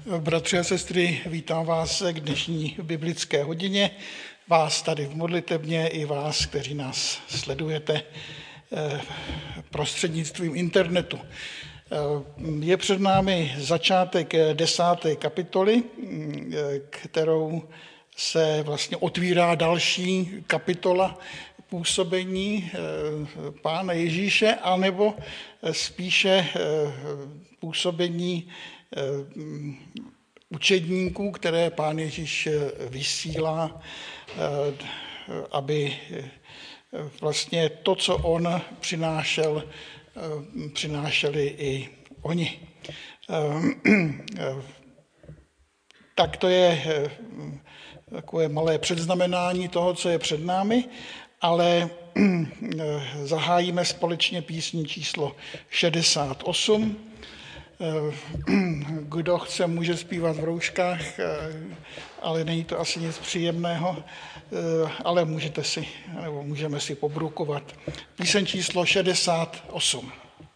Bratři a sestry, vítám vás k dnešní biblické hodině, vás tady v modlitebně i vás, kteří nás sledujete prostřednictvím internetu. Je před námi začátek 10. kapitoly, kterou se vlastně otvírá další kapitola působení Pána Ježíše, anebo spíše působení učedníků, které Pán Ježíš vysílá, aby vlastně to, co on přinášel, přinášeli i oni. Tak to je takové malé předznamenání toho, co je před námi, ale zahájíme společně písní číslo 68. Kdo chce, může zpívat v rouškách, ale není to asi nic příjemného, ale můžeme si pobrukovat. Píseň číslo 68.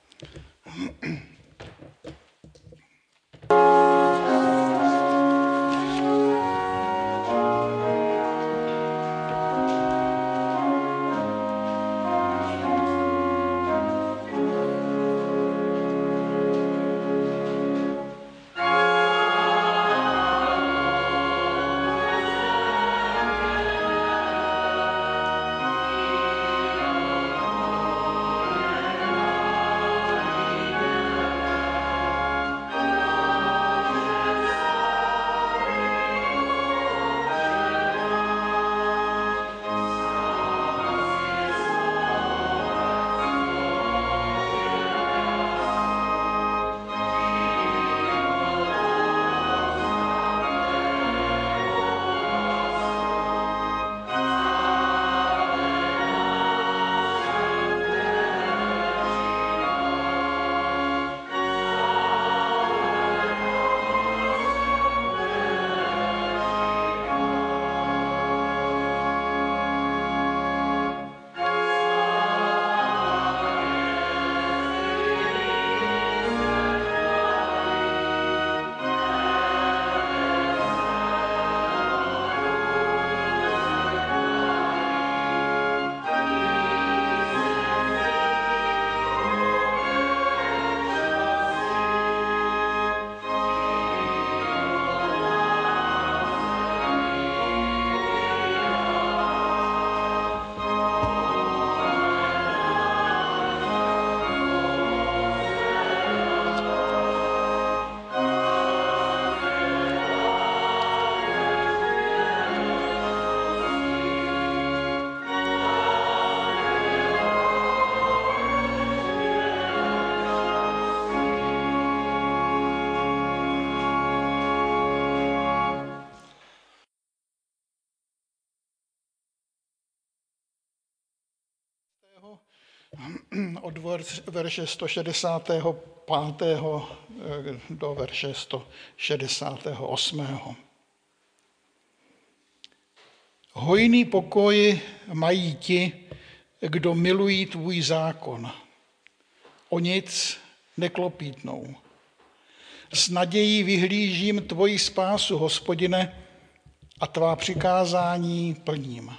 Od verše 165. do verše 168. Hojný pokoj mají ti, kdo milují tvůj zákon. O nic neklopítnou. S nadějí vyhlížím tvoji spásu, Hospodine, a tvá přikázání plním.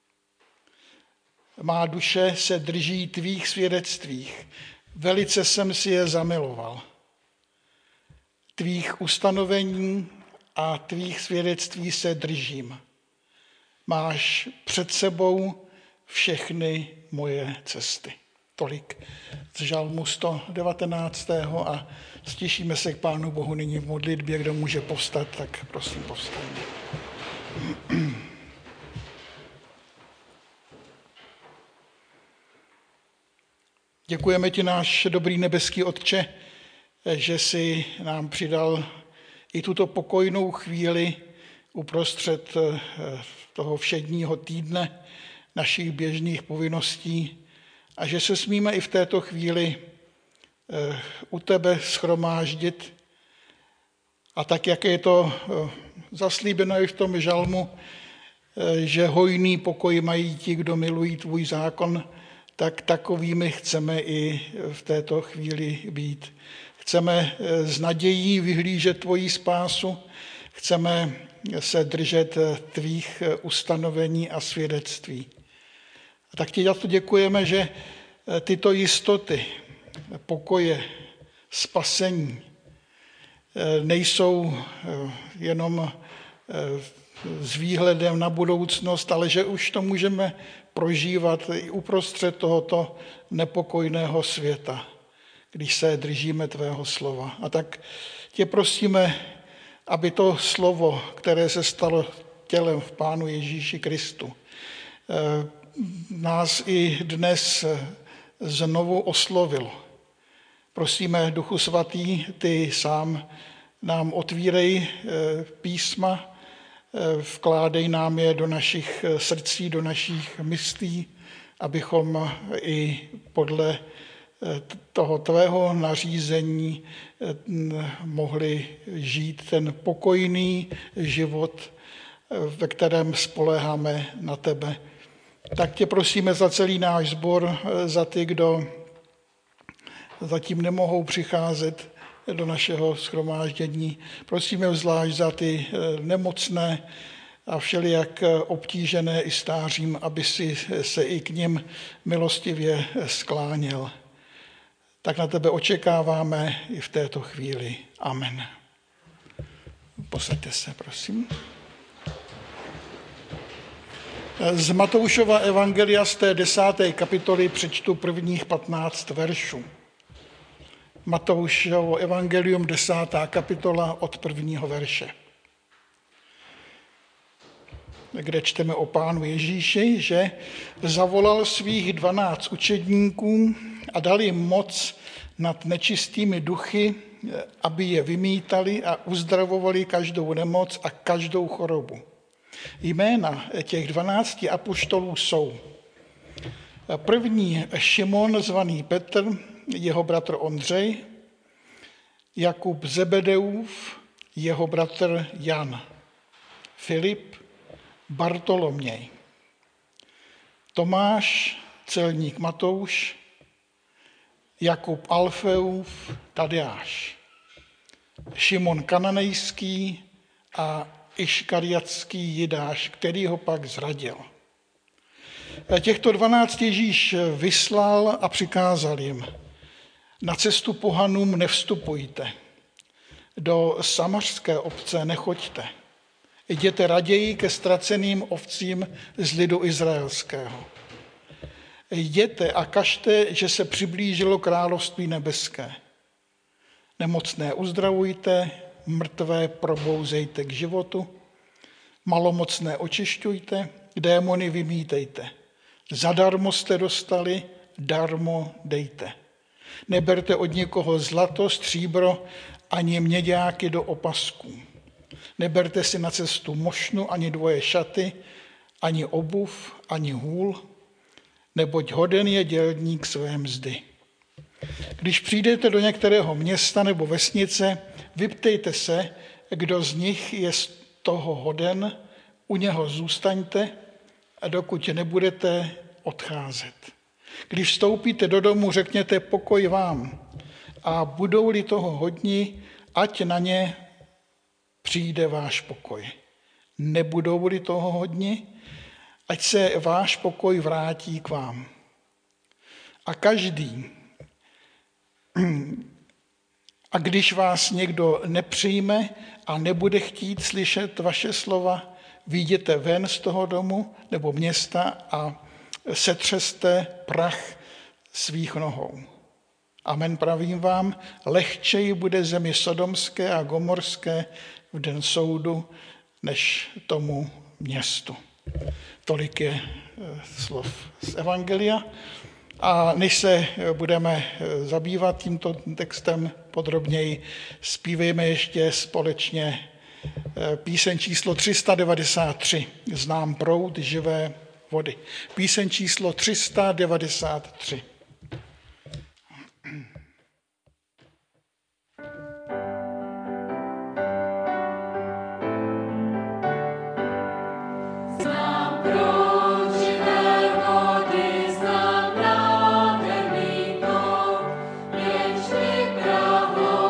Má duše se drží tvých svědectvích, velice jsem si je zamiloval. Tvých ustanovení a tvých svědectví se držím. Máš před sebou všechny moje cesty. Tolik z žalmu 119. a stišíme se k Pánu Bohu nyní v modlitbě. Kdo může povstat, tak prosím povstaňme. Děkujeme ti, náš dobrý nebeský Otče, že jsi nám přidal i tuto pokojnou chvíli uprostřed toho všedního týdne našich běžných povinností a že se smíme i v této chvíli u tebe shromáždit. A tak, jak je to zaslíbeno i v tom žalmu, že hojný pokoj mají ti, kdo milují tvůj zákon, tak takovými chceme i v této chvíli být. Chceme s nadějí vyhlížet tvoji spásu, chceme se držet tvých ustanovení a svědectví. A tak ti za to děkujeme, že tyto jistoty, pokoje, spasení nejsou jenom s výhledem na budoucnost, ale že už to můžeme prožívat i uprostřed tohoto nepokojného světa, když se držíme tvého slova. A tak tě prosíme, aby to slovo, které se stalo tělem v Pánu Ježíši Kristu, nás i dnes znovu oslovilo. Prosíme, Duchu Svatý, ty sám nám otvírej písma, vkládej nám je do našich srdcí, do našich myslí, abychom i podle toho tvého nařízení mohli žít ten pokojný život, ve kterém spoléháme na tebe. Tak tě prosíme za celý náš sbor, za ty, kdo zatím nemohou přicházet do našeho shromáždění. Prosíme zvlášť za ty nemocné a všelijak obtížené i stářím, aby si se i k nim milostivě skláněl. Tak na tebe očekáváme i v této chvíli. Amen. Posaďte se, prosím. Z Matoušova evangelia z té 10. kapitoly přečtu prvních 15 veršů. Matoušovo evangelium 10. kapitola od prvního verše, kde čteme o Pánu Ježíši, že zavolal svých 12 učedníků a dal jim moc nad nečistými duchy, aby je vymítali a uzdravovali každou nemoc a každou chorobu. Jména těch 12 apoštolů jsou: první Šimon, zvaný Petr, jeho bratr Ondřej, Jakub Zebedeův, jeho bratr Jan, Filip, Bartoloměj, Tomáš, celník Matouš, Jakub Alfeův, Tadeáš, Šimon Kananejský a Iškariatský Jidáš, který ho pak zradil. Těchto 12 Ježíš vyslal a přikázal jim: na cestu pohanům nevstupujte, do samařské obce nechoďte, jděte raději ke ztraceným ovcím z lidu izraelského. Jděte a kažte, že se přiblížilo království nebeské. Nemocné uzdravujte, mrtvé probouzejte k životu, malomocné očišťujte, démony vymítejte. Zadarmo jste dostali, darmo dejte. Neberte od někoho zlato, stříbro, ani měďáky do opasků. Neberte si na cestu mošnu, ani dvoje šaty, ani obuv, ani hůl, neboť hoden je dělník své mzdy. Když přijdete do některého města nebo vesnice, vyptejte se, kdo z nich je z toho hoden, u něho zůstaňte, a dokud nebudete odcházet. Když vstoupíte do domu, řekněte pokoj vám, a budou-li toho hodni, ať na ně přijde váš pokoj. Nebudou-li toho hodni, ať se váš pokoj vrátí k vám. A když vás někdo nepřijme a nebude chtít slyšet vaše slova, vyjděte ven z toho domu nebo města a setřeste prach svých nohou. Amen, pravím vám, lehčeji bude zemi sodomské a gomorské v den soudu, než tomu městu. Tolik je slov z Evangelia. A než se budeme zabývat tímto textem podrobněji, zpívejme ještě společně píseň číslo 393. Znám proud živé vody. Píseň číslo 393. Znám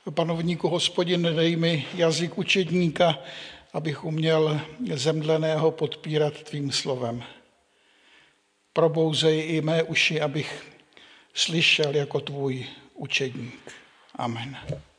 Panovníku Hospodin, dej mi jazyk učedníka, abych uměl zemdleného podpírat tvým slovem. Probouzej i mé uši, abych slyšel jako tvůj učedník. Amen.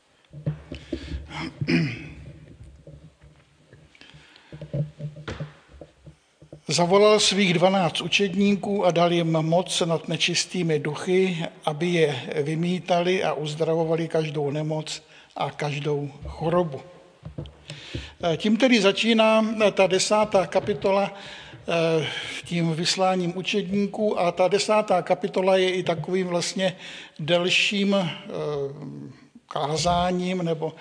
Zavolal svých 12 učedníků a dal jim moc nad nečistými duchy, aby je vymítali a uzdravovali každou nemoc a každou chorobu. Tím tedy začíná ta 10. kapitola tím vysláním učedníků a ta 10. kapitola je i takovým vlastně delším kázáním nebo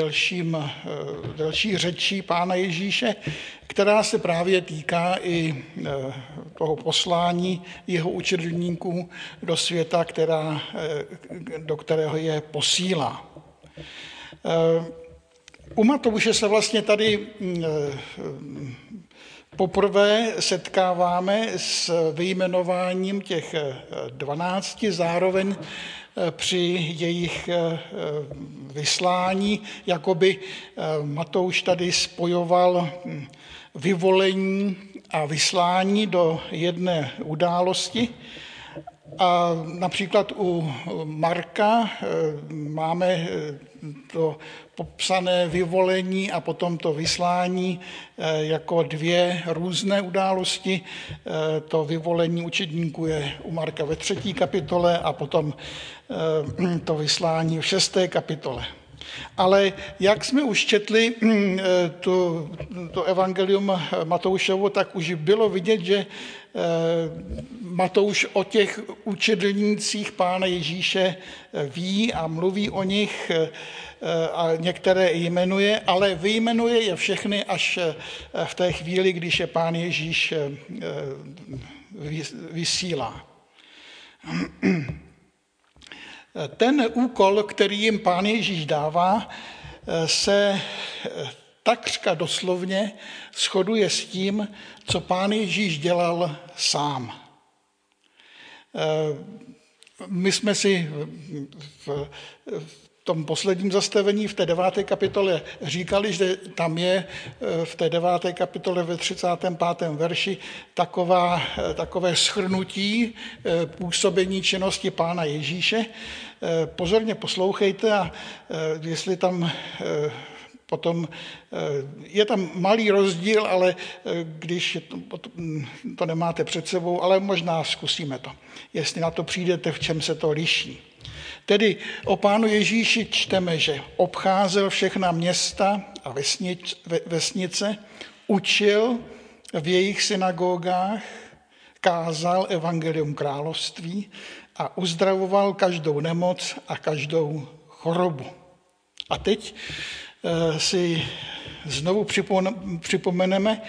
delší řečí Pána Ježíše, která se právě týká i toho poslání jeho učedníků do světa, do kterého je posílá. U Matouše se vlastně tady poprvé setkáváme s vyjmenováním těch 12, zároveň při jejich vyslání, jakoby Matouš tady spojoval vyvolení a vyslání do jedné události. A například u Marka máme to popsané vyvolení a potom to vyslání jako dvě různé události. To vyvolení učedníků je u Marka ve 3. kapitole a potom to vyslání v 6. kapitole. Ale jak jsme už četli to evangelium Matoušovo, tak už bylo vidět, že Matouš o těch učednících Pána Ježíše ví a mluví o nich a některé jmenuje, ale vyjmenuje je všechny až v té chvíli, když je Pán Ježíš vysílá. Ten úkol, který jim Pán Ježíš dává, se takřka doslovně shoduje s tím, co Pán Ježíš dělal sám. My jsme si v tom posledním zastavení v té 9. kapitole říkali, že tam je v té 9. kapitole ve 35. verši takové shrnutí působení činnosti Pána Ježíše. Pozorně poslouchejte a jestli tam potom je tam malý rozdíl, ale když to nemáte před sebou, ale možná zkusíme to, jestli na to přijdete, v čem se to liší. Tedy o Pánu Ježíši čteme, že obcházel všechna města a vesnice, učil v jejich synagogách, kázal evangelium království a uzdravoval každou nemoc a každou chorobu. A teď si znovu připomeneme,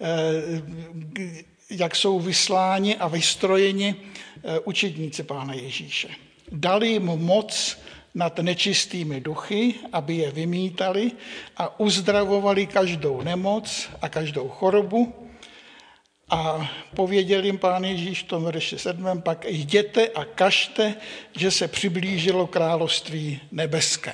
jak jsou vysláni a vystrojeni učedníci Pána Ježíše. Dali jim moc nad nečistými duchy, aby je vymítali a uzdravovali každou nemoc a každou chorobu. A pověděl jim Pán Ježíš v tom verši 7, pak jděte a kažte, že se přiblížilo království nebeské.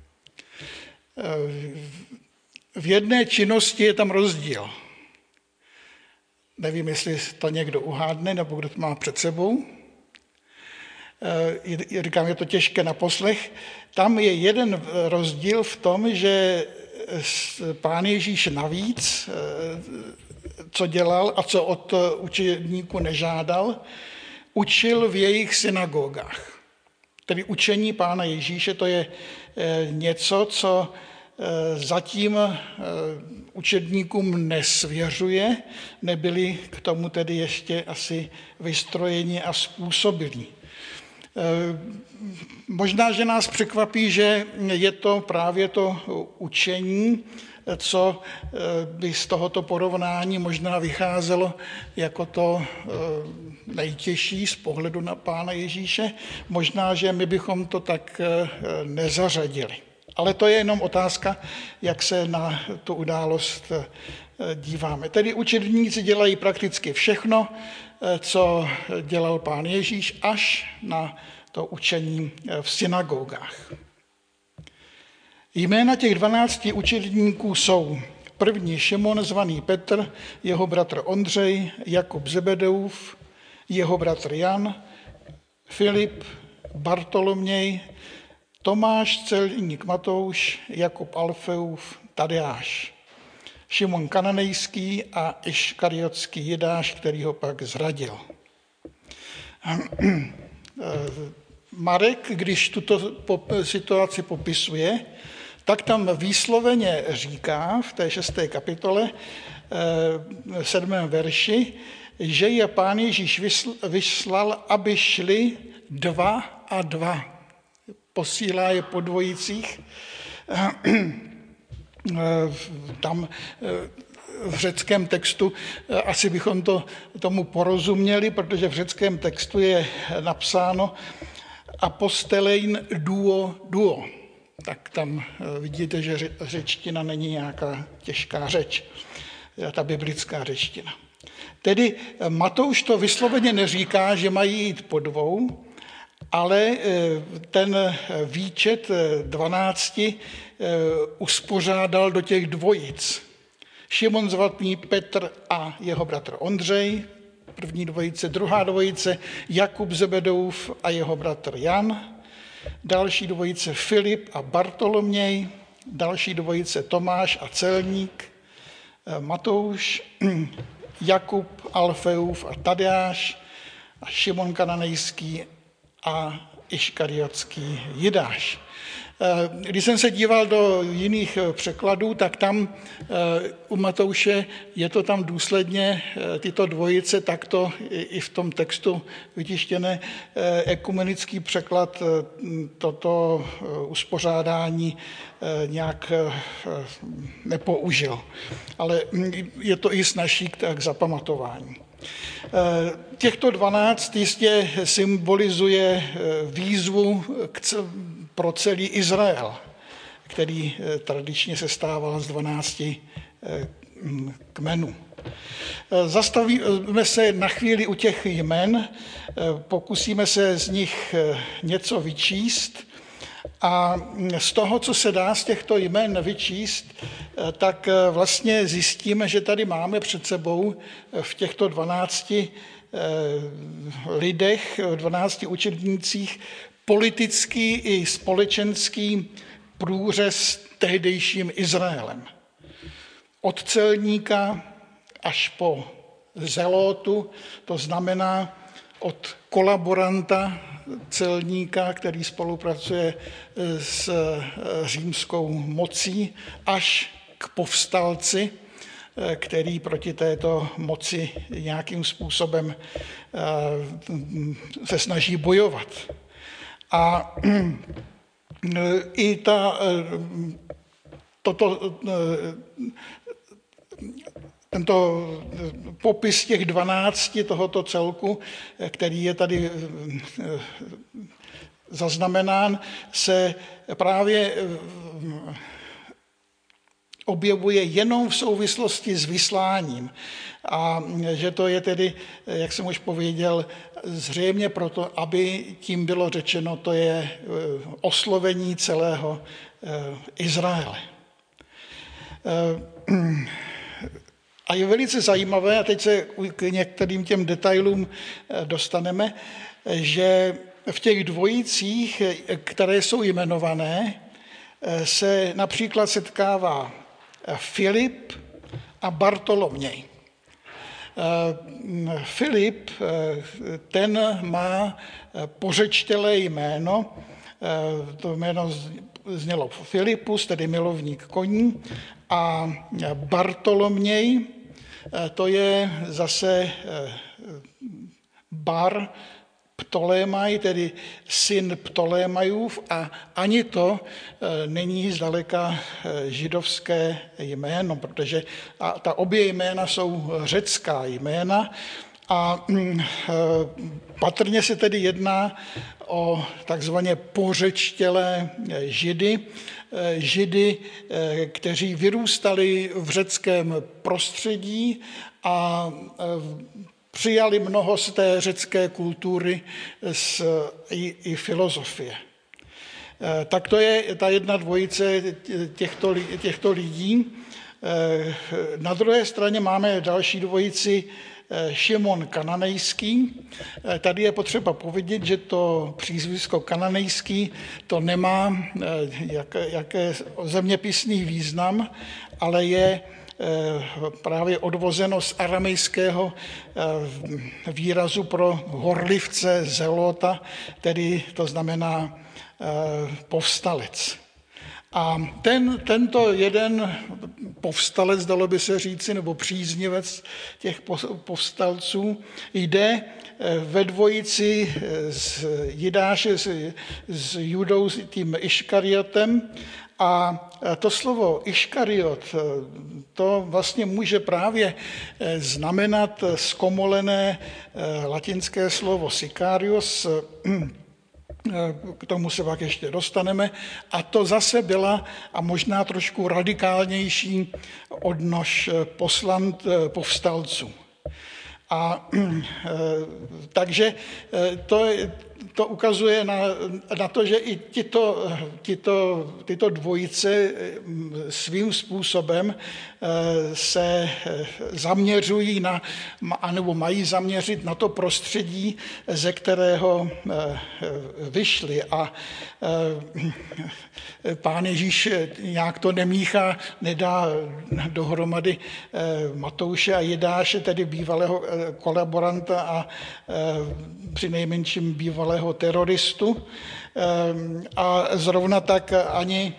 V jedné činnosti je tam rozdíl. Nevím, jestli to někdo uhádne, nebo kdo to má před sebou. Říkám, je to těžké na poslech. Tam je jeden rozdíl v tom, že Pán Ježíš navíc, co dělal a co od učedníků nežádal, učil v jejich synagogách. Tedy učení Pána Ježíše, to je něco, co zatím učedníkům nesvěřuje, nebyli k tomu tedy ještě asi vystrojeni a způsobilí. Možná, že nás překvapí, že je to právě to učení, co by z tohoto porovnání možná vycházelo jako to nejtěžší z pohledu na Pána Ježíše. Možná, že my bychom to tak nezařadili. Ale to je jenom otázka, jak se na tu událost díváme. Tedy učedníci dělají prakticky všechno, co dělal Pán Ježíš, až na to učení v synagogách. Jména těch 12 učedníků jsou: první Šimon zvaný Petr, jeho bratr Ondřej, Jakub Zebedeův, jeho bratr Jan, Filip, Bartoloměj, Tomáš celník Matouš, Jakub Alfeův, Tadeáš, Šimon Kananejský a Iškariotský Jidáš, který ho pak zradil. Marek, když tuto situaci popisuje, tak tam výsloveně říká v té 6. kapitole 7. verši, že je Pán Ježíš vyslal, aby šli 2 a 2. Posílá je po dvojicích. Tam v řeckém textu asi bychom tomu porozuměli, protože v řeckém textu je napsáno apostelein duo. Tak tam vidíte, že řečtina není nějaká těžká řeč, ta biblická řečtina. Tedy Matouš to vysloveně neříká, že mají jít po 2, ale ten výčet 12 uspořádal do těch dvojic. Šimon zvaný Petr a jeho bratr Ondřej, první dvojice, druhá dvojice Jakub Zebedeův a jeho bratr Jan, další dvojice Filip a Bartoloměj, další dvojice Tomáš a celník, Matouš, Jakub Alfeův a Tadeáš a Šimon Kananejský a Iškariotský Jidáš. Když jsem se díval do jiných překladů, tak tam u Matouše je to tam důsledně tyto dvojice takto i v tom textu vytištěné. Ekumenický překlad toto uspořádání nějak nepoužil, ale je to i snazší k zapamatování. Těchto 12 jistě symbolizuje výzvu pro celý Izrael, který tradičně sestával z 12 kmenů. Zastavíme se na chvíli u těch jmen, pokusíme se z nich něco vyčíst a z toho, co se dá z těchto jmen vyčíst, tak vlastně zjistíme, že tady máme před sebou v těchto 12 lidech, 12 učednících, politický i společenský průřez tehdejším Izraelem. Od celníka až po zelótu, to znamená od kolaboranta celníka, který spolupracuje s římskou mocí, až k povstalci, který proti této moci nějakým způsobem se snaží bojovat. A i tento popis těch 12 tohoto celku, který je tady zaznamenán, se právě objevuje jenom v souvislosti s vysláním. A že to je tedy, jak jsem už pověděl, zřejmě proto, aby tím bylo řečeno, to je oslovení celého Izraele. A je velice zajímavé, a teď se k některým těm detailům dostaneme, že v těch dvojicích, které jsou jmenované, se například setkává Filip a Bartoloměj. Filip, ten má pořečtělé jméno, to jméno znělo Filipus, tedy milovník koní, a Bartoloměj, to je zase Bar Ptolémaj, tedy syn Ptolémajův, a ani to není zdaleka židovské jméno, protože ta obě jména jsou řecká jména a patrně se tedy jedná o takzvaně pořečtělé Židy, kteří vyrůstali v řeckém prostředí a přijali mnoho z té řecké kultury i filozofie. Tak to je ta jedna dvojice těchto lidí. Na druhé straně máme další dvojici Šimon Kananejský. Tady je potřeba povědět, že to přízvisko Kananejský to nemá jaké zeměpisný význam, ale je právě odvozeno z aramejského výrazu pro horlivce, zelota, tedy to znamená povstalec. A tento jeden povstalec, dalo by se říci, nebo příznivec těch povstalců, jde ve dvojici z Jidáše, s Judou, tím Iškariotem. A to slovo Iškariot, to vlastně může právě znamenat zkomolené latinské slovo sicarius, k tomu se pak ještě dostaneme. A to zase byla a možná trošku radikálnější odnož povstalců. A takže to ukazuje na to, že i tyto dvojice svým způsobem se zaměřují anebo mají zaměřit na to prostředí, ze kterého vyšli. A Pán Ježíš nějak to nemíchá, nedá dohromady Matouše a Jidáše, tedy bývalého kolaboranta a přinejmenším bývalého teroristu. A zrovna tak ani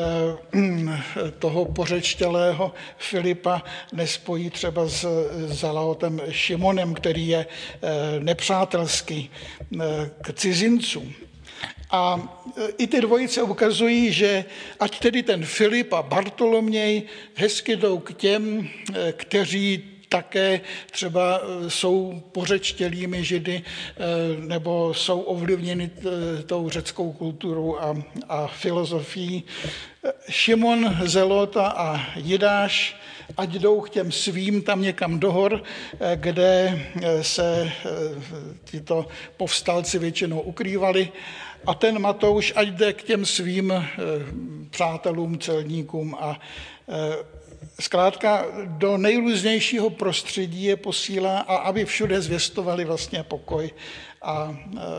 toho pořečtělého Filipa nespojí třeba s Zalaotem Šimonem, který je nepřátelský k cizincům. A i ty dvojice ukazují, že ať tedy ten Filip a Bartoloměj hezky jdou k těm, kteří také třeba jsou pořečtělými Židy nebo jsou ovlivněni tou řeckou kulturou a filozofií. Šimon, Zelota a Jidáš, ať jdou k těm svým tam někam do hor, kde se tyto povstalci většinou ukrývali. A ten Matouš, ať jde k těm svým přátelům, celníkům a zkrátka do nejrůznějšího prostředí je posílá, a aby všude zvěstovali vlastně pokoj a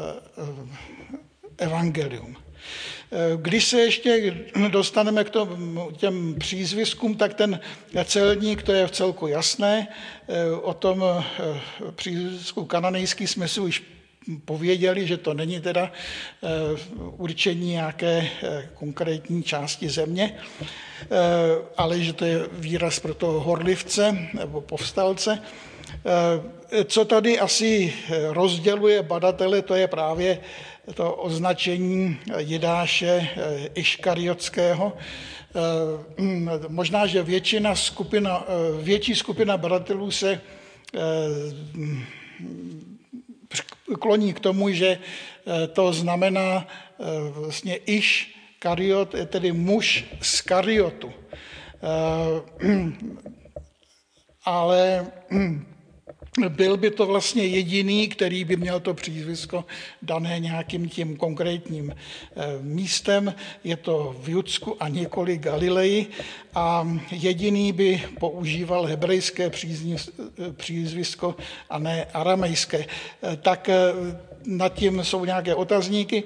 evangelium. Když se ještě dostaneme k těm přízviskům, tak ten celník, to je vcelku jasné. O tom přízvisku kananejský jsme si už pověděli, že to není teda určení nějaké konkrétní části země, ale že to je výraz pro toho horlivce nebo povstalce. Co tady asi rozděluje badatele, to je právě to označení Jidáše Iškariotského. Možná, že větší skupina badatelů se kloní k tomu, že to znamená vlastně Iškariot, tedy muž z Kariotu. Ale byl by to vlastně jediný, který by měl to přízvisko dané nějakým tím konkrétním místem. Je to v Judsku a nikoli Galileji a jediný by používal hebrejské přízvisko a ne aramejské. Tak nad tím jsou nějaké otazníky.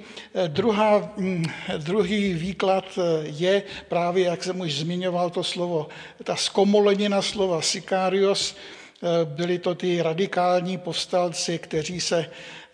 Druhý výklad je právě, jak jsem už zmiňoval, to slovo, ta zkomolenina slova sicarios. Byli to ty radikální povstalci, kteří se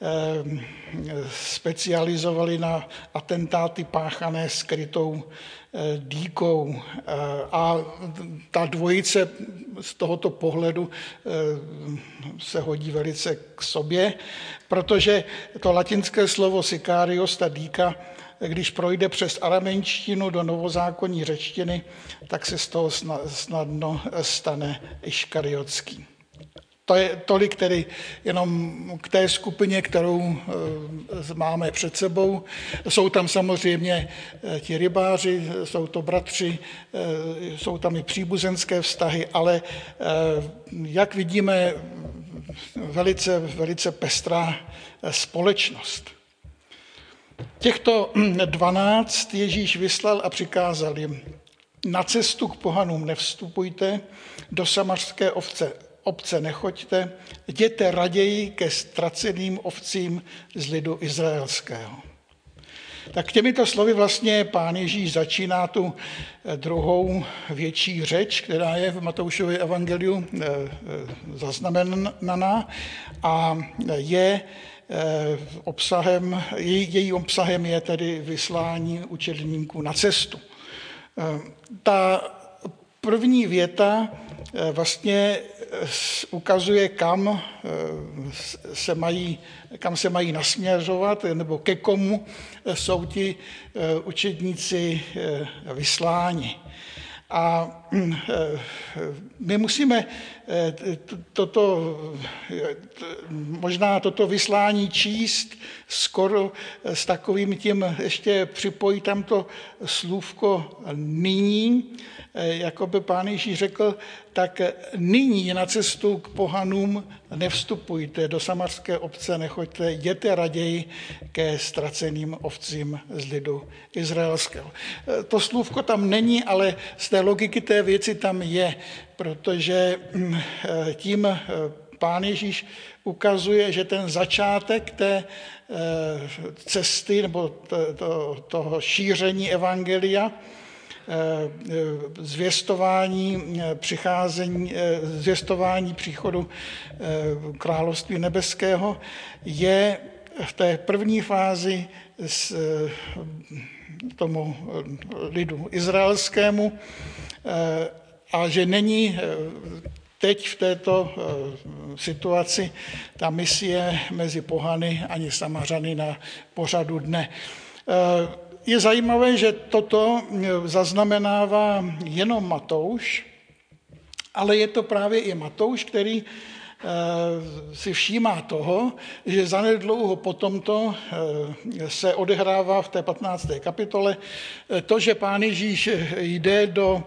specializovali na atentáty páchané skrytou dýkou. A ta dvojice z tohoto pohledu se hodí velice k sobě, protože to latinské slovo sicarios, ta dýka, když projde přes aramejštinu do novozákonní řečtiny, tak se z toho snadno stane iškariotský. To je tolik tedy jenom k té skupině, kterou máme před sebou. Jsou tam samozřejmě ti rybáři, jsou to bratři, jsou tam i příbuzenské vztahy, ale jak vidíme, velice, velice pestrá společnost. Těchto 12 Ježíš vyslal a přikázal jim: na cestu k pohanům nevstupujte, do samařské obce nechoďte, jděte raději ke ztraceným ovcím z lidu izraelského. Tak těmito slovy vlastně Pán Ježíš začíná tu druhou větší řeč, která je v Matoušově evangeliu zaznamenaná a její obsahem je tedy vyslání učedníků na cestu. Ta první věta vlastně ukazuje, kam se mají nasměřovat, nebo ke komu jsou ti učedníci vysláni. A my musíme možná toto vyslání číst skoro s takovým tím, ještě připojit tam to slůvko nyní, jako by Pán Ježíš řekl, tak nyní na cestu k pohanům nevstupujte, do samařské obce nechoďte, jděte raději ke ztraceným ovcím z lidu izraelského. To slůvko tam není, ale z té logiky té věci tam je, protože tím Pán Ježíš ukazuje, že ten začátek té cesty nebo toho šíření evangelia, zvěstování příchodu království nebeského je v té první fázi tomu lidu izraelskému a že není teď v této situaci ta misie mezi pohany ani Samařany na pořadu dne. Je zajímavé, že toto zaznamenává jenom Matouš, ale je to právě i Matouš, který si všímá toho, že zanedlouho potom se odehrává v té 15. kapitole to, že Pán Ježíš jde do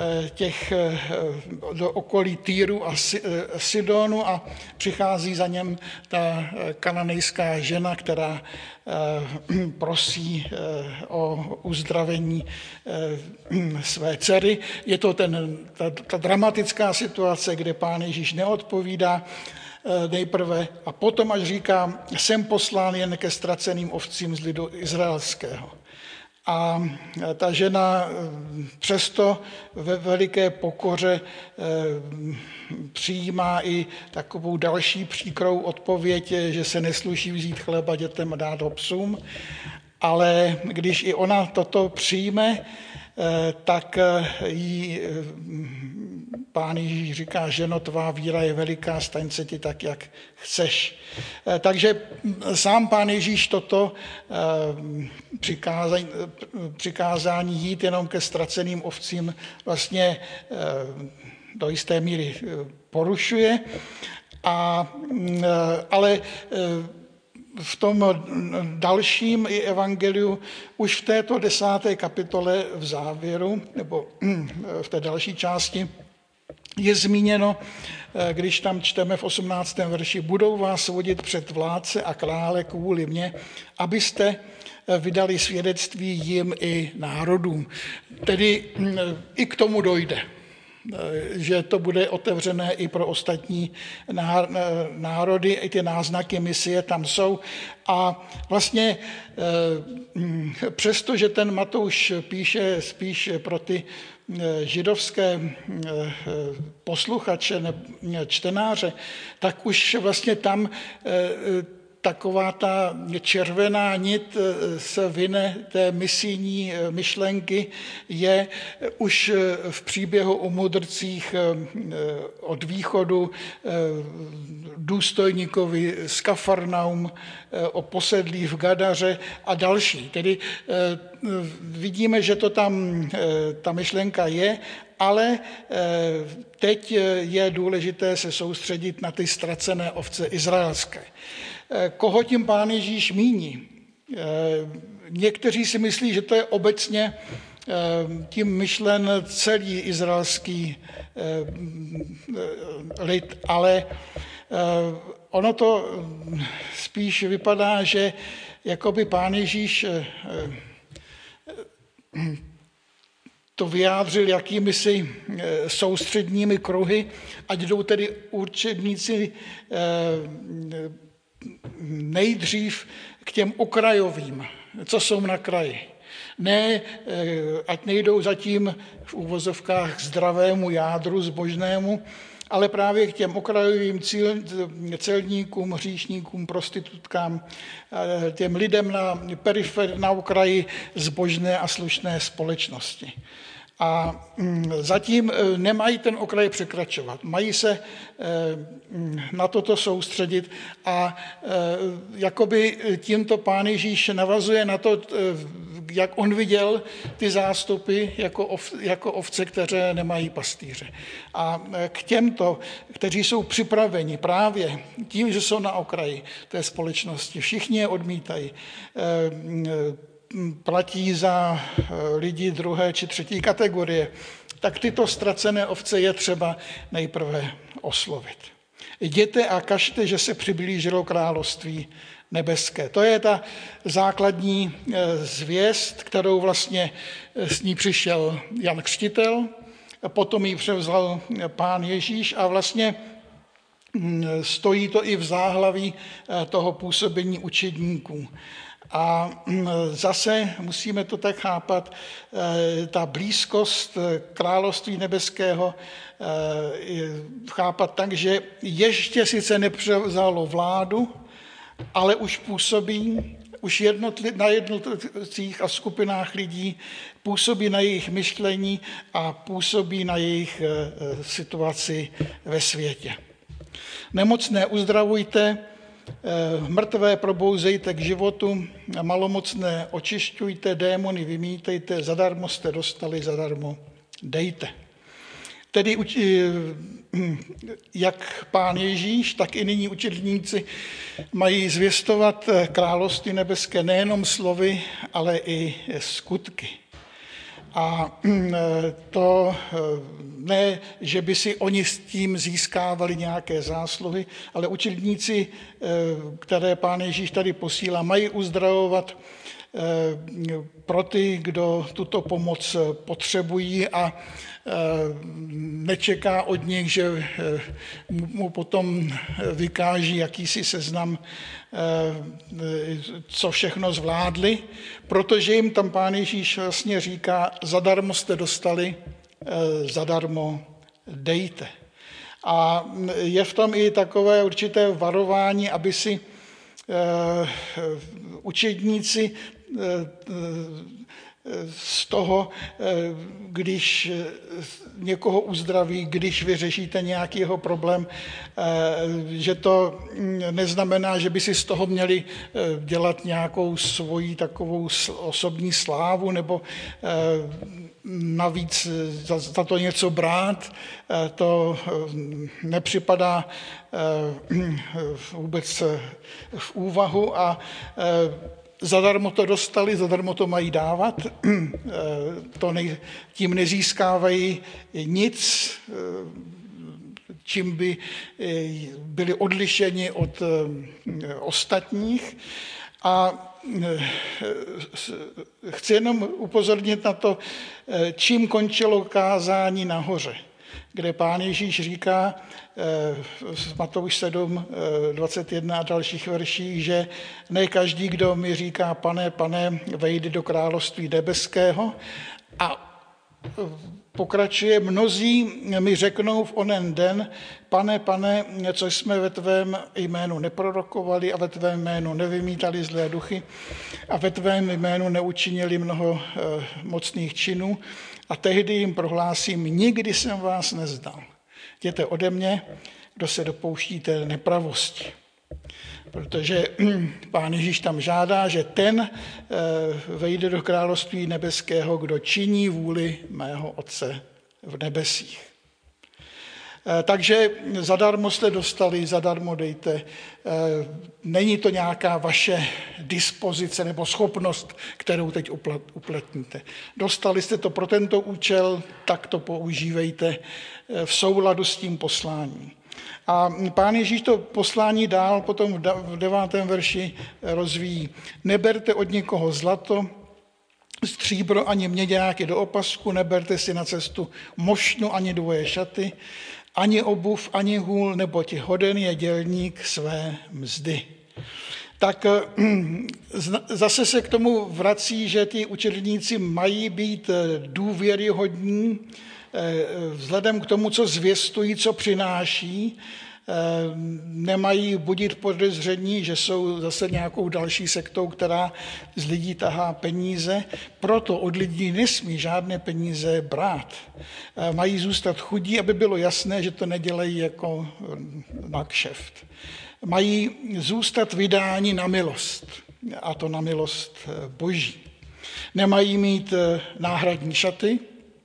okolí Týru a Sidonu a přichází za něm ta kananejská žena, která prosí o uzdravení své dcery. Je to ta dramatická situace, kde Pán Ježíš neodpovídá nejprve a potom až říká, jsem poslán jen ke ztraceným ovcím z lidu izraelského. A ta žena přesto ve veliké pokoře přijímá i takovou další příkrou odpověď, že se nesluší vzít chleba dětem a dát ho psům. Ale když i ona toto přijme, tak jí Pán Ježíš říká, ženo, tvá víra je veliká, staň se ti tak, jak chceš. Takže sám Pán Ježíš toto přikázání jít jenom ke ztraceným ovcím vlastně do jisté míry porušuje, ale v tom dalším i evangeliu, už v této 10. kapitole v závěru, nebo v té další části, je zmíněno, když tam čteme v 18. verši, budou vás vodit před vládce a krále kvůli mně, abyste vydali svědectví jim i národům. Tedy i k tomu dojde, že to bude otevřené i pro ostatní národy, i ty náznaky misie tam jsou. A vlastně přesto, že ten Matouš píše spíš pro ty židovské posluchače, čtenáře, tak už vlastně tam taková ta červená nit se vine té misijní myšlenky je už v příběhu o mudrcích od východu, důstojníkovi z Kafarnaum, o posedlí v Gadaře a další. Tedy vidíme, že to tam ta myšlenka je, ale teď je důležité se soustředit na ty ztracené ovce izraelské. Koho tím Pán Ježíš míní? Někteří si myslí, že to je obecně tím myšlen celý izraelský lid, ale Ono to spíš vypadá, že jakoby Pán Ježíš to vyjádřil jakýmisi soustředními kruhy, ať jdou tedy učedníci nejdřív k těm okrajovým, co jsou na kraji. Ne, ať nejdou zatím v uvozovkách zdravému jádru zbožnému, ale právě k těm okrajovým celníkům, hříšníkům, prostitutkám, těm lidem na okraji zbožné a slušné společnosti. A zatím nemají ten okraj překračovat. Mají se na toto soustředit a jakoby tímto Pán Ježíš navazuje na to, jak on viděl ty zástupy jako ovce, které nemají pastýře. A k těmto, kteří jsou připraveni právě tím, že jsou na okraji té společnosti, všichni je odmítají, platí za lidi druhé či třetí kategorie, tak tyto ztracené ovce je třeba nejprve oslovit. Jděte a kažte, že se přiblížilo království nebeské. To je ta základní zvěst, kterou vlastně s ní přišel Jan Křtitel, potom ji převzal Pán Ježíš a vlastně stojí to i v záhlaví toho působení učedníků. A zase musíme to tak chápat, ta blízkost království nebeského chápat tak, že ještě sice nepřevzalo vládu, ale už působí, už na jednotlivcích a skupinách lidí, působí na jejich myšlení a působí na jejich situaci ve světě. Nemocné uzdravujte, mrtvé probouzejte k životu, malomocné očišťujte, démony vymítejte, zadarmo jste dostali, zadarmo dejte. Tedy jak Pán Ježíš, tak i nyní učedníci mají zvěstovat království nebeské nejenom slovy, ale i skutky. A to ne, že by si oni s tím získávali nějaké zásluhy, ale učedníci, které Pán Ježíš tady posílá, mají uzdravovat pro ty, kdo tuto pomoc potřebují a nečeká od nich, že mu potom vykáží jakýsi seznam, co všechno zvládli, protože jim tam Pán Ježíš vlastně říká, zadarmo jste dostali, zadarmo dejte. A je v tom i takové určité varování, aby si učedníci z toho, když někoho uzdraví, když vyřešíte nějaký jeho problém, že to neznamená, že by si z toho měli dělat nějakou svoji takovou osobní slávu nebo navíc za to něco brát. To nepřipadá vůbec v úvahu a zadarmo to dostali, zadarmo to mají dávat, tím nezískávají nic, čím by byli odlišeni od ostatních. A chci jenom upozornit na to, čím končilo kázání nahoře, kde Pán Ježíš říká v Matouš 7, 21 a dalších verších, že ne každý, kdo mi říká pane, pane, vejde do království nebeského, a pokračuje, mnozí mi řeknou v onen den, pane, pane, co jsme ve tvém jménu neprorokovali a ve tvém jménu nevymítali zlé duchy a ve tvém jménu neučinili mnoho mocných činů, a tehdy jim prohlásím, nikdy jsem vás neznal. Jděte ode mě, kdo se dopouštíte nepravosti. Protože Pán Ježíš tam žádá, že ten vejde do království nebeského, kdo činí vůli mého Otce v nebesích. Takže zadarmo jste dostali, zadarmo dejte. Není to nějaká vaše dispozice nebo schopnost, kterou teď uplatníte. Dostali jste to pro tento účel, tak to používejte v souladu s tím posláním. A Pán Ježíš to poslání dál potom v 9. verši rozvíjí. Neberte od nikoho zlato, stříbro ani měďáky do opasku, neberte si na cestu mošnu ani dvoje šaty, ani obuv, ani hůl, neboť hoden je dělník své mzdy. Tak zase se k tomu vrací, že ti učedníci mají být důvěryhodní vzhledem k tomu, co zvěstují, co přináší. Nemají budit podezření, že jsou zase nějakou další sektou, která z lidí tahá peníze. Proto od lidí nesmí žádné peníze brát. Mají zůstat chudí, aby bylo jasné, že to nedělají jako na kšeft. Mají zůstat vydáni na milost, a to na milost Boží. Nemají mít náhradní šaty.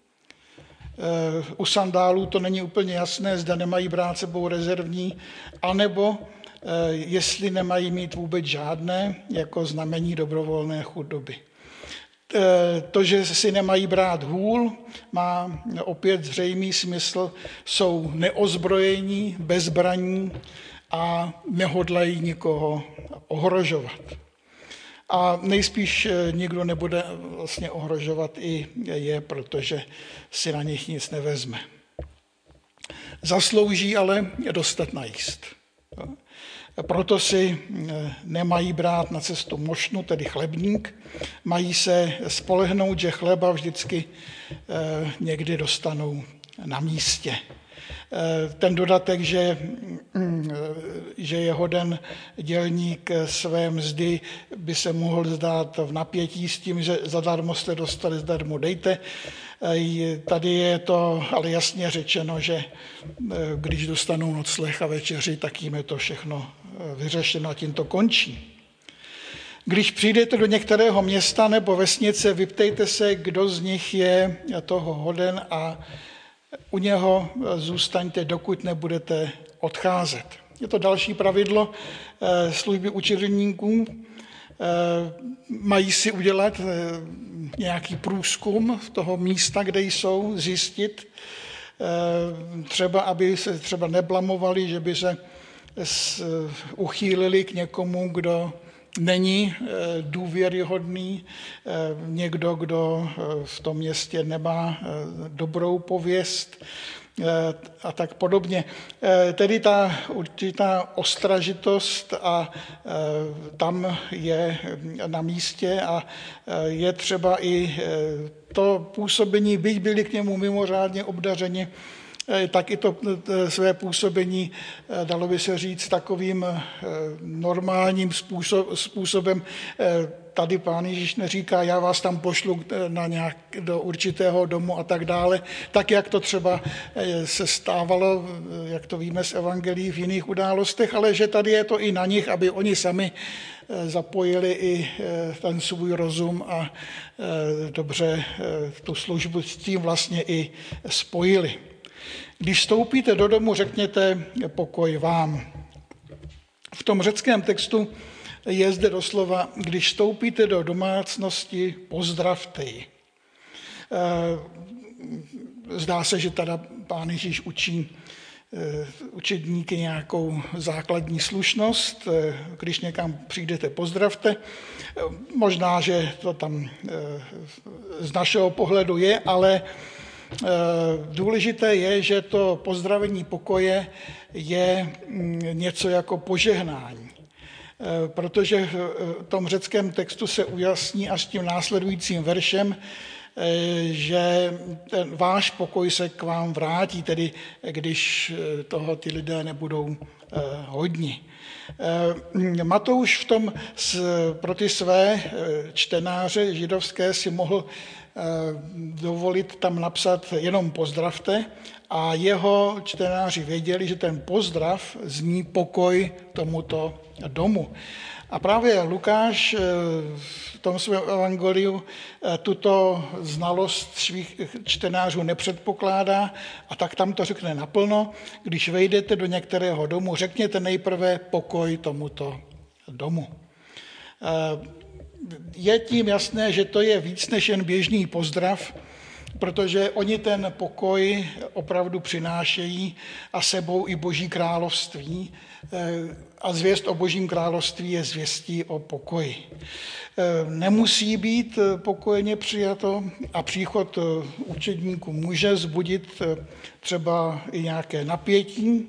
U sandálů to není úplně jasné, zda nemají brát sebou rezervní, anebo jestli nemají mít vůbec žádné, jako znamení dobrovolné chudoby. To, že si nemají brát hůl, má opět zřejmý smysl, jsou neozbrojení, bezbraní a nehodlají nikoho ohrožovat. A nejspíš nikdo nebude vlastně ohrožovat i je, protože si na nich nic nevezme. Zaslouží ale dostat najíst. Proto si nemají brát na cestu mošnu, tedy chlebník. Mají se spolehnout, že chleba vždycky někdy dostanou na místě. Ten dodatek, že je hoden dělník své mzdy, by se mohl zdát v napětí s tím, že zadarmo jste dostali, zadarmo dejte. Tady je to ale jasně řečeno, že když dostanou nocleh a večeři, tak jim je to všechno vyřešeno a tím to končí. Když přijdete do některého města nebo vesnice, vyptejte se, kdo z nich je toho hoden a u něho zůstaňte, dokud nebudete odcházet. Je to další pravidlo služby učedníků. Mají si udělat nějaký průzkum toho místa, kde jsou, zjistit, třeba aby se třeba neblamovali, že by se uchýlili k někomu, kdo není důvěryhodný, někdo, kdo v tom městě nemá dobrou pověst a tak podobně. Tedy ta určitá ostražitost a tam je na místě a je třeba i to působení, byť byli k němu mimořádně obdařeni, tak i to své působení, dalo by se říct, takovým normálním způsobem. Tady Pán Ježíš neříká, já vás tam pošlu do určitého domu a tak dále, tak jak to třeba se stávalo, jak to víme z evangelií v jiných událostech, ale že tady je to i na nich, aby oni sami zapojili i ten svůj rozum a dobře tu službu s tím vlastně i spojili. Když vstoupíte do domu, řekněte pokoj vám. V tom řeckém textu je zde doslova, když vstoupíte do domácnosti, pozdravte ji. Zdá se, že teda Pán Ježíš učí učedníky nějakou základní slušnost. Když někam přijdete, pozdravte. Možná, že to tam z našeho pohledu je, ale důležité je, že to pozdravení pokoje je něco jako požehnání. Protože v tom řeckém textu se ujasní až tím následujícím veršem, že ten váš pokoj se k vám vrátí, tedy když toho ty lidé nebudou hodni. Matouš v tom pro ty své čtenáře židovské si mohl dovolit tam napsat jenom pozdravte a jeho čtenáři věděli, že ten pozdrav zní pokoj tomuto domu. A právě Lukáš v tom svém evangeliu tuto znalost svých čtenářů nepředpokládá a tak tam to řekne naplno. Když vejdete do některého domu, řekněte nejprve pokoj tomuto domu. Je tím jasné, že to je víc než jen běžný pozdrav, protože oni ten pokoj opravdu přinášejí a sebou i Boží království. A zvěst o Božím království je zvěstí o pokoji. Nemusí být pokojně přijato a příchod učedníků může vzbudit třeba i nějaké napětí,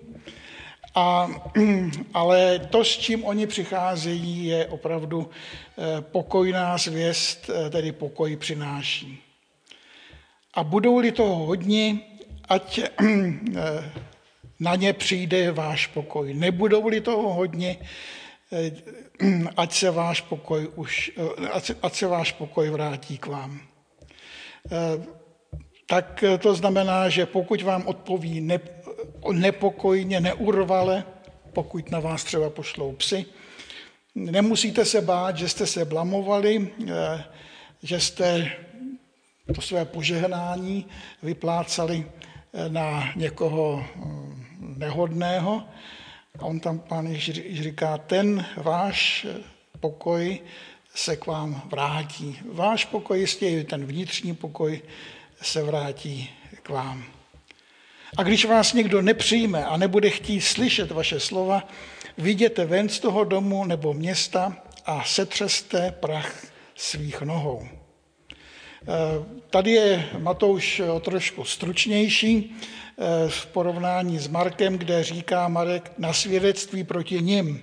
ale to, s čím oni přicházejí, je opravdu pokojná zvěst, tedy pokoj přináší. A budou-li toho hodně, ať na ně přijde váš pokoj. Nebudou-li toho hodně, ať se váš pokoj vrátí k vám. Tak to znamená, že pokud vám odpoví nepokojně, neurvale, pokud na vás třeba pošlou psy, nemusíte se bát, že jste se blamovali, že jste to své požehnání vyplácali na někoho nehodného. A on tam, Pán Ježíš říká, ten váš pokoj se k vám vrátí. Váš pokoj, jistě ten vnitřní pokoj, se vrátí k vám. A když vás někdo nepřijme a nebude chtít slyšet vaše slova, vyjděte ven z toho domu nebo města a setřeste prach svých nohou. Tady je Matouš trošku stručnější v porovnání s Markem, kde říká Marek na svědectví proti nim.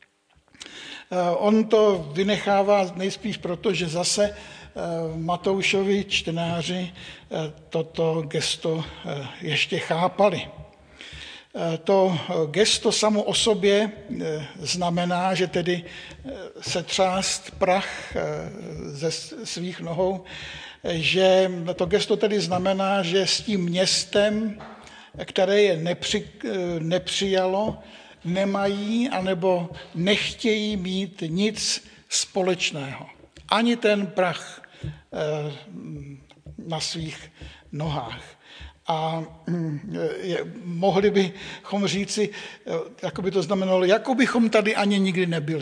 On to vynechává nejspíš proto, že zase Matoušovi čtenáři toto gesto ještě chápali. To gesto samo o sobě znamená, že tedy setřást prach ze svých nohou, že to gesto tedy znamená, že s tím městem, které je nepřijalo, nemají anebo nechtějí mít nic společného. Ani ten prach na svých nohách. A mohli bychom říci, jako by to znamenalo, jako bychom tady ani nikdy nebyli.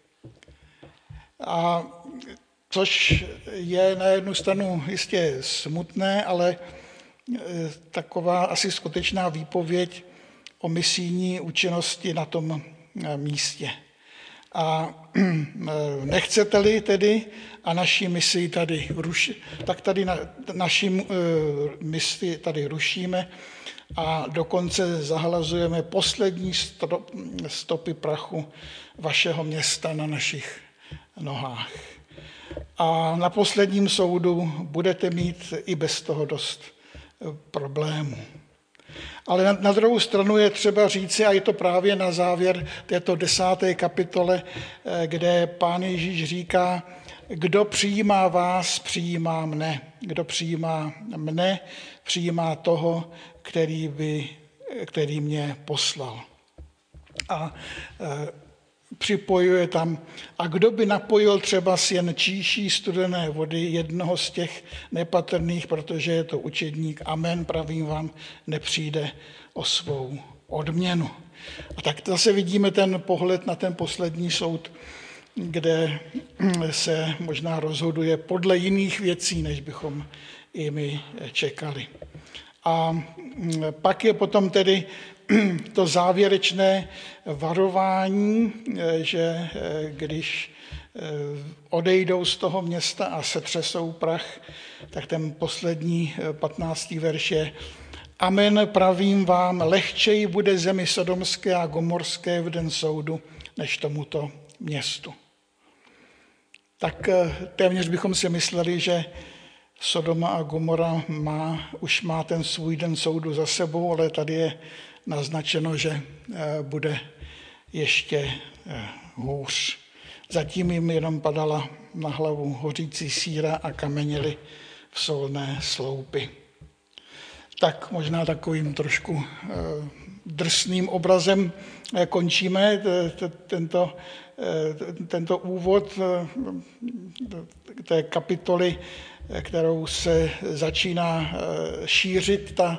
A což je na jednu stranu jistě smutné, ale taková asi skutečná výpověď o misijní účinnosti na tom místě. A nechcete-li tedy a naši misi tady tak tady naši misi tady rušíme a dokonce zahlazujeme poslední stopy prachu vašeho města na našich nohách. A na posledním soudu budete mít i bez toho dost problémů. Ale na druhou stranu je třeba říci, a je to právě na závěr této 10. kapitole, kde Pán Ježíš říká, kdo přijímá vás, přijímá mne. Kdo přijímá mne, přijímá toho, který mě poslal. A připojuje tam, a kdo by napojil třeba jen číší studené vody jednoho z těch nepatrných, protože je to učedník, amen, pravím vám, nepřijde o svou odměnu. A tak zase vidíme ten pohled na ten poslední soud, kde se možná rozhoduje podle jiných věcí, než bychom i my čekali. A pak je potom tedy to závěrečné varování, že když odejdou z toho města a setřesou prach, tak ten poslední 15. verš je amen, pravím vám, lehčej bude zemi sodomské a gomorské v den soudu, než tomuto městu. Tak téměř bychom si mysleli, že Sodoma a Gomora už má ten svůj den soudu za sebou, ale tady je naznačeno, že bude ještě hůř. Zatím jim jenom padala na hlavu hořící síra a kameněli v solné sloupy. Tak možná takovým trošku drsným obrazem končíme tento úvod té kapitoly, kterou se začíná šířit ta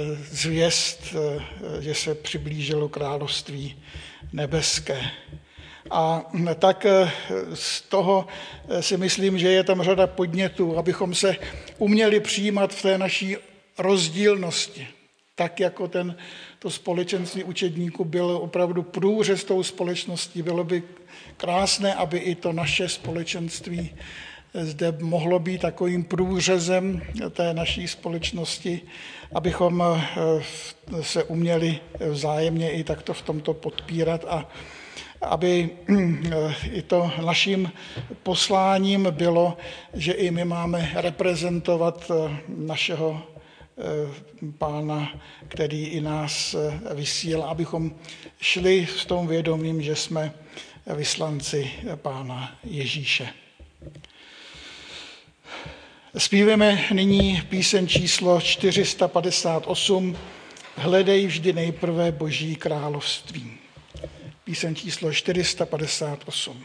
zvěst, že se přiblížilo království nebeské. A tak z toho si myslím, že je tam řada podnětů, abychom se uměli přijímat v té naší rozdílnosti. Tak jako to společenství učedníků bylo opravdu průřez tou společností. Bylo by krásné, aby i to naše společenství zde mohlo být takovým průřezem té naší společnosti, abychom se uměli vzájemně i takto v tomto podpírat a aby i to naším posláním bylo, že i my máme reprezentovat našeho Pána, který i nás vysílá, abychom šli s tom vědomím, že jsme vyslanci Pána Ježíše. Zpíváme nyní píseň číslo 458 Hledej vždy nejprve Boží království. Píseň číslo 458.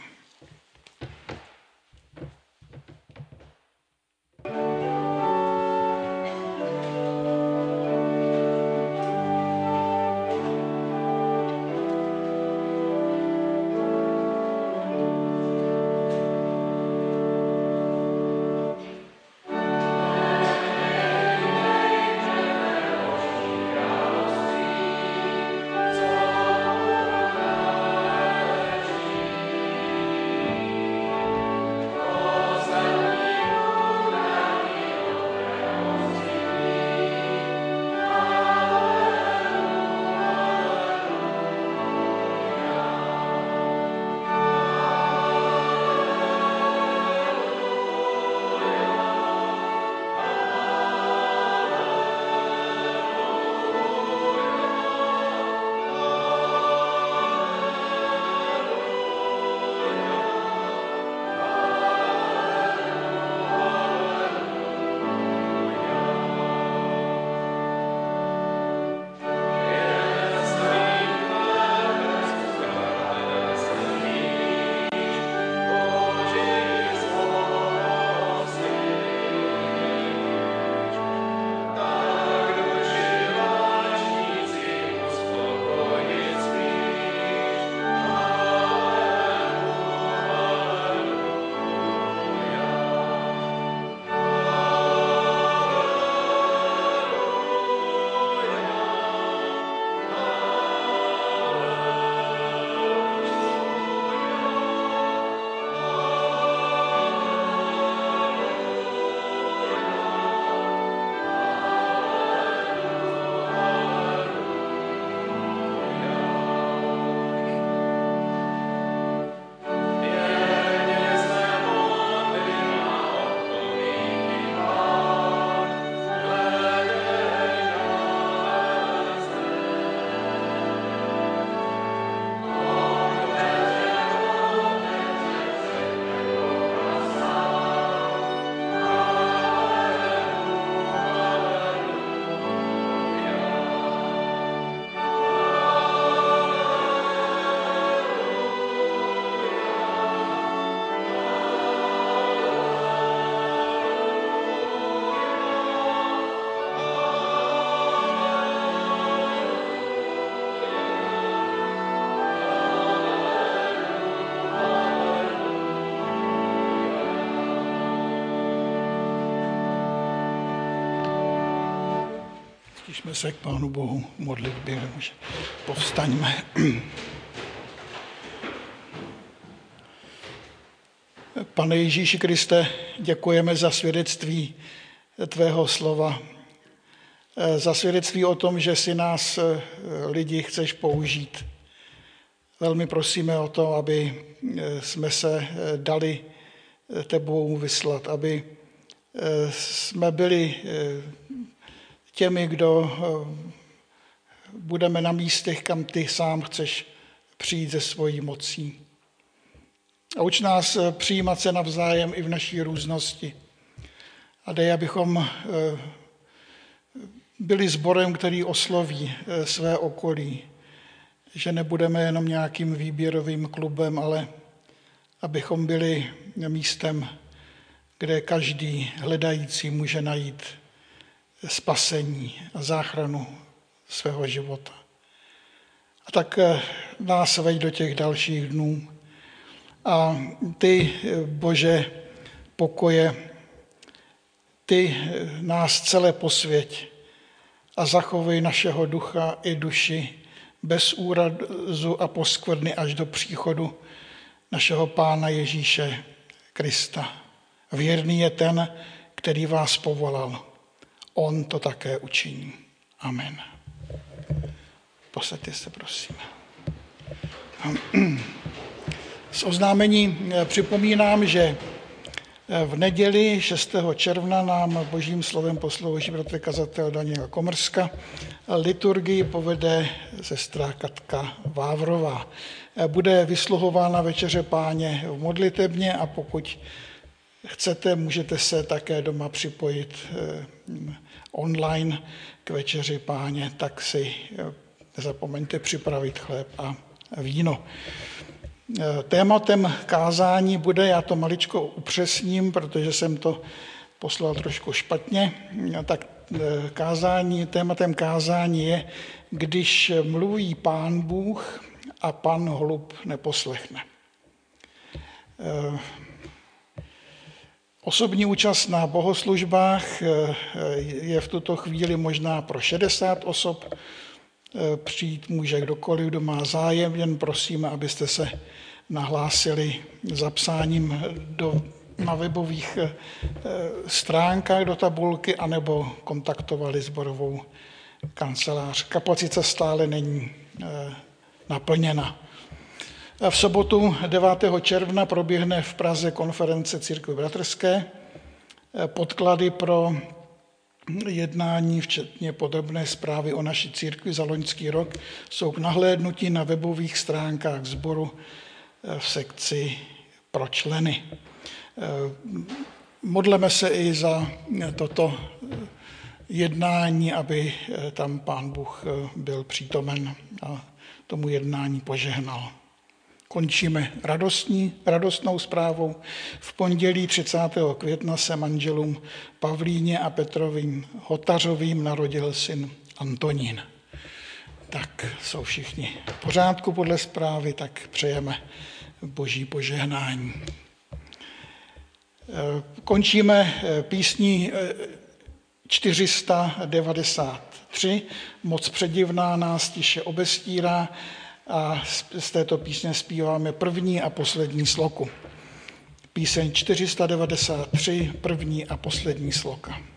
Stišme se k Pánu Bohu modlitbě, povstaňme. Pane Ježíši Kriste, děkujeme za svědectví tvého slova, za svědectví o tom, že si nás lidi chceš použít. Velmi prosíme o to, aby jsme se dali tebou vyslat, aby jsme byli těmi, kdo budeme na místech, kam ty sám chceš přijít ze svojí mocí. A uč nás přijímat se navzájem i v naší různosti. A dej, abychom byli sborem, který osloví své okolí. Že nebudeme jenom nějakým výběrovým klubem, ale abychom byli místem, kde každý hledající může najít spasení a záchranu svého života. A tak nás veď do těch dalších dnů, A ty, Bože pokoje, ty nás celé posvěť a zachovej našeho ducha i duši bez úrazu a poskvrny až do příchodu našeho Pána Ježíše Krista. Věrný je ten, který vás povolal. On to také učiní. Amen. Posaďte se, prosím. Z oznámení připomínám, že v neděli 6. června nám božím slovem poslouží bratr kazatel Daniel Komrska. Liturgii povede sestra Katka Vávrová. Bude vysluhována večeře Páně v modlitebně a pokud chcete, můžete se také doma připojit online k večeři Páně, tak si nezapomeňte připravit chléb a víno. Tématem kázání bude, já to maličko upřesním, protože jsem to poslal trošku špatně, tak tématem kázání je, když mluví Pán Bůh a pan holub neposlechne. Osobní účast na bohoslužbách je v tuto chvíli možná pro 60 osob. Přijít může kdokoliv, kdo má zájem, jen prosíme, abyste se nahlásili zapsáním na webových stránkách do tabulky anebo kontaktovali sborovou kancelář. Kapacita stále není naplněna. V sobotu 9. června proběhne v Praze konference Církve bratrské. Podklady pro jednání, včetně podrobné zprávy o naší církvi za loňský rok, jsou k nahlédnutí na webových stránkách sboru v sekci pro členy. Modleme se i za toto jednání, aby tam Pán Bůh byl přítomen a tomu jednání požehnal. Končíme radostnou zprávou. V pondělí 30. května se manželům Pavlíně a Petrovým Hotařovým narodil syn Antonín. Tak jsou všichni v pořádku podle zprávy, tak přejeme boží požehnání. Končíme písní 493. Moc předivná nás tiše obestírá. A z této písně zpíváme první a poslední sloku. Píseň 493, první a poslední sloka.